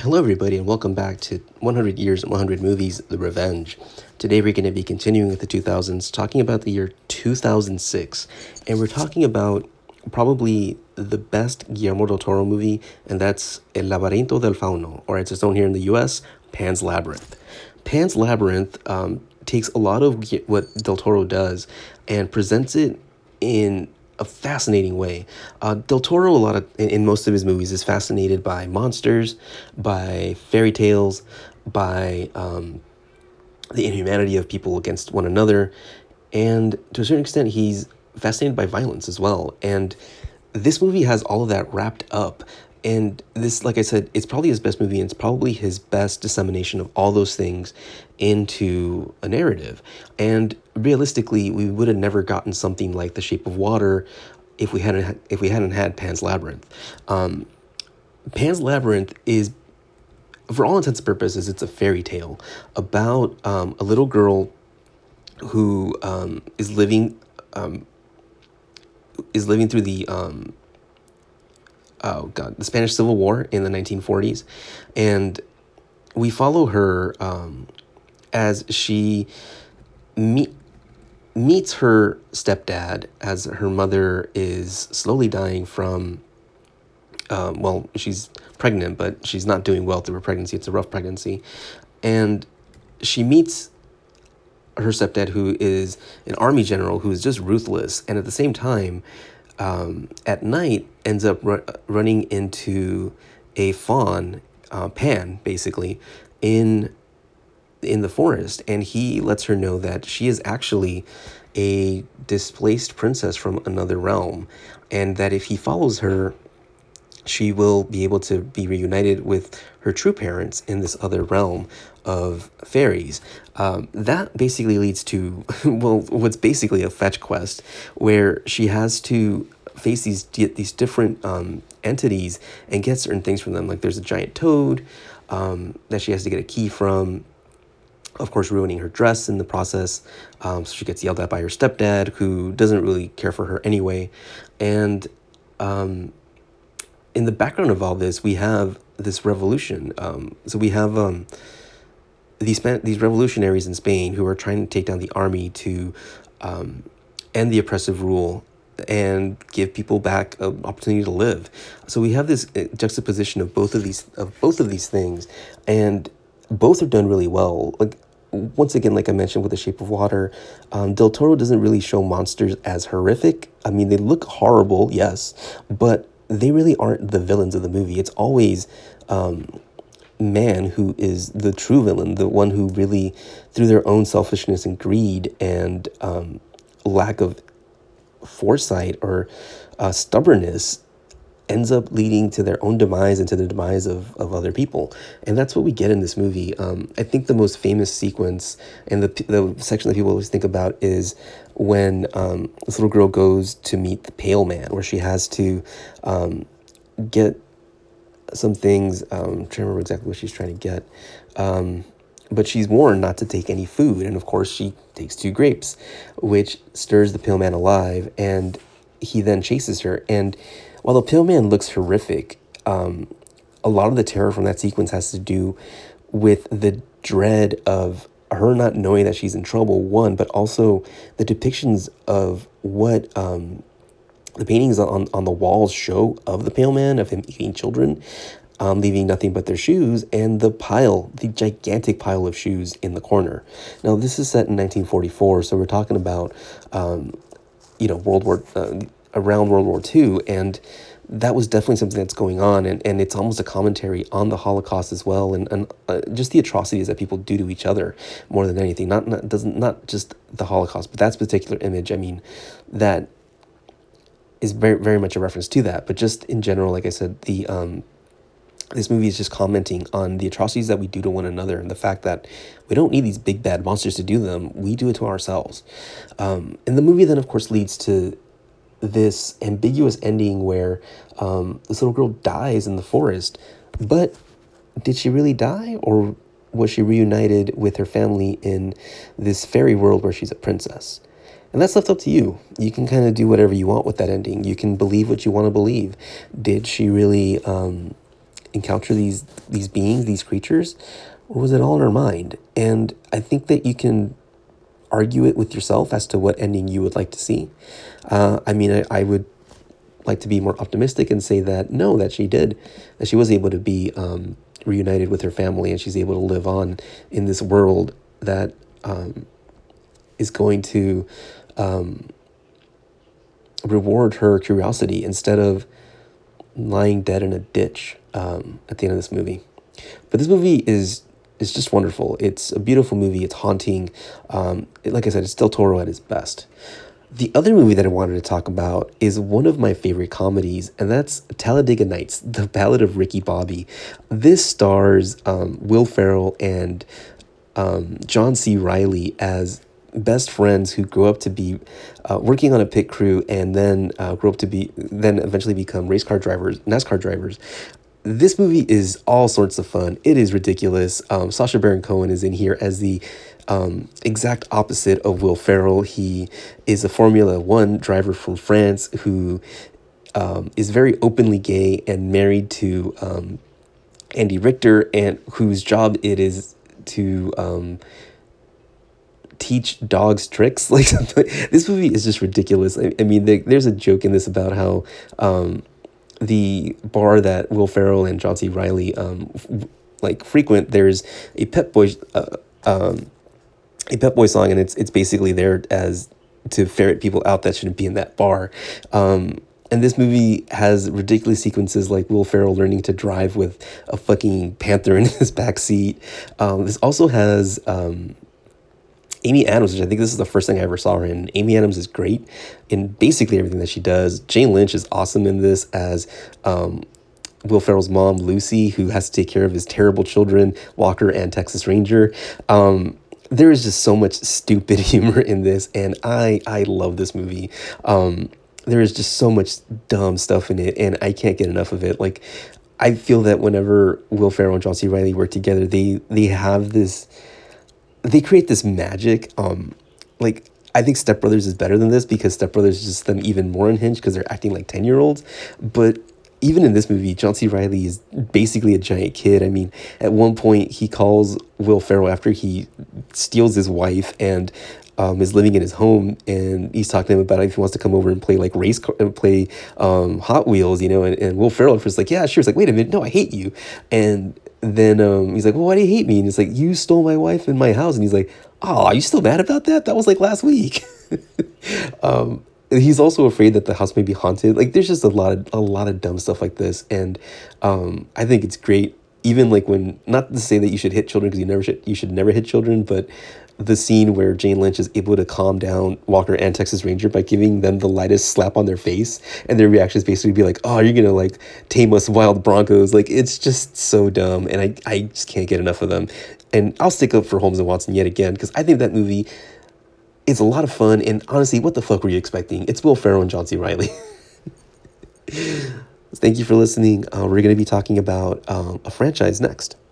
Hello, everybody, and welcome back to 100 Years and 100 Movies, The Revenge. Today, we're going to be continuing with the 2000s, talking about the year 2006. And we're talking about probably the best Guillermo del Toro movie, and that's El Laberinto del Fauno, or as it's known here in the US, Pan's Labyrinth. Pan's Labyrinth takes a lot of what Del Toro does and presents it in a fascinating way. Del Toro, in most of his movies, is fascinated by monsters, by fairy tales, by the inhumanity of people against one another, and to a certain extent, he's fascinated by violence as well. And this movie has all of that wrapped up. And this, like I said, it's probably his best movie, and it's probably his best dissemination of all those things into a narrative. And realistically, we would have never gotten something like The Shape of Water if we hadn't had Pan's Labyrinth. Pan's Labyrinth is, for all intents and purposes, it's a fairy tale about a little girl who is living through the Spanish Civil War in the 1940s, and we follow her as she meets her stepdad as her mother is slowly dying from, she's pregnant, but she's not doing well through her pregnancy. It's a rough pregnancy, and she meets her stepdad, who is an army general who is just ruthless, and at the same time, at night, ends up running into a faun, Pan, basically, in the forest, and he lets her know that she is actually a displaced princess from another realm, and that if he follows her, she will be able to be reunited with her true parents in this other realm of fairies. That basically leads to, what's basically a fetch quest, where she has to face these different entities and get certain things from them. Like there's a giant toad that she has to get a key from, of course, ruining her dress in the process. So she gets yelled at by her stepdad, who doesn't really care for her anyway. And in the background of all this, we have this revolution. So we have these revolutionaries in Spain who are trying to take down the army to end the oppressive rule and give people back an opportunity to live. So we have this juxtaposition of both of these things, and both are done really well. Like, once again, like I mentioned with The Shape of Water, Del Toro doesn't really show monsters as horrific. I mean, they look horrible, yes, but they really aren't the villains of the movie. It's always man who is the true villain, the one who really, through their own selfishness and greed and lack of foresight or stubbornness, ends up leading to their own demise and to the demise of other people. And that's what we get in this movie. I think the most famous sequence and the section that people always think about is when this little girl goes to meet the Pale Man, where she has to get some things. I'm trying to remember exactly what she's trying to get. But she's warned not to take any food. And of course, she takes 2 grapes, which stirs the Pale Man alive. And he then chases her. And while the Pale Man looks horrific, a lot of the terror from that sequence has to do with the dread of her not knowing that she's in trouble, one, but also the depictions of what the paintings on the walls show of the Pale Man, of him eating children, leaving nothing but their shoes, and the gigantic pile of shoes in the corner. Now, this is set in 1944, so we're talking about, around World War II, and that was definitely something that's going on, and it's almost a commentary on the Holocaust as well, and just the atrocities that people do to each other more than anything. Not just the Holocaust, but that particular image. I mean, that is very, very much a reference to that. But just in general, like I said, this movie is just commenting on the atrocities that we do to one another, and the fact that we don't need these big bad monsters to do them. We do it to ourselves. And the movie then, of course, leads to this ambiguous ending where this little girl dies in the forest. But did she really die, or was she reunited with her family in this fairy world where she's a princess? And that's left up to you. You can kind of do whatever you want with that ending. You can believe what you want to believe. Did she really encounter these beings, these creatures, or was it all in her mind? And I think that you can argue it with yourself as to what ending you would like to see. I mean, I would like to be more optimistic and say that no, that she did, that she was able to be reunited with her family, and she's able to live on in this world that is going to reward her curiosity instead of lying dead in a ditch at the end of this movie. But this movie is just wonderful. It's a beautiful movie. It's haunting. Like I said, it's Del Toro at his best. The other movie that I wanted to talk about is one of my favorite comedies, and that's Talladega Nights, The Ballad of Ricky Bobby. This stars Will Ferrell and John C. Reilly as best friends who grow up to be working on a pit crew, and then then eventually become race car drivers, NASCAR drivers. This movie is all sorts of fun. It is ridiculous. Sacha Baron Cohen is in here as the exact opposite of Will Ferrell. He is a Formula One driver from France who is very openly gay and married to Andy Richter, and whose job it is to teach dogs tricks. Like, this movie is just ridiculous. I mean, there's a joke in this about how the bar that Will Ferrell and John C. Reilly frequent, there's a Pep Boys song, and it's basically there as to ferret people out that shouldn't be in that bar. And this movie has ridiculous sequences like Will Ferrell learning to drive with a fucking panther in his back seat. This also has Amy Adams, which I think this is the first thing I ever saw her in. Amy Adams is great in basically everything that she does. Jane Lynch is awesome in this as Will Ferrell's mom, Lucy, who has to take care of his terrible children, Walker and Texas Ranger. There is just so much stupid humor in this, and I love this movie. There is just so much dumb stuff in it, and I can't get enough of it. Like, I feel that whenever Will Ferrell and John C. Reilly work together, they have this, they create this magic. Like, I think Step Brothers is better than this because Step Brothers is just them even more unhinged because they're acting like 10-year-olds. But even in this movie, John C. Reilly is basically a giant kid. I mean, at one point, he calls Will Ferrell after he steals his wife and is living in his home, and he's talking to him about if he wants to come over and play like Hot Wheels, you know, and Will Ferrell at first like, yeah, sure. It's like, wait a minute, no, I hate you. And then he's like, well, why do you hate me? And it's like, you stole my wife and my house. And he's like, oh, are you still mad about that? That was like last week. He's also afraid that the house may be haunted. Like, there's just a lot of dumb stuff like this, and I think it's great. Even like when, not to say that you should hit children because you should never hit children, but the scene where Jane Lynch is able to calm down Walker and Texas Ranger by giving them the lightest slap on their face, and their reaction is basically be like, oh, you're gonna like tame us wild broncos. Like, it's just so dumb, and I just can't get enough of them. And I'll stick up for Holmes and Watson yet again because I think that movie is a lot of fun, and honestly, what the fuck were you expecting? It's Will Ferrell and John C. Reilly. Thank you for listening. We're going to be talking about a franchise next.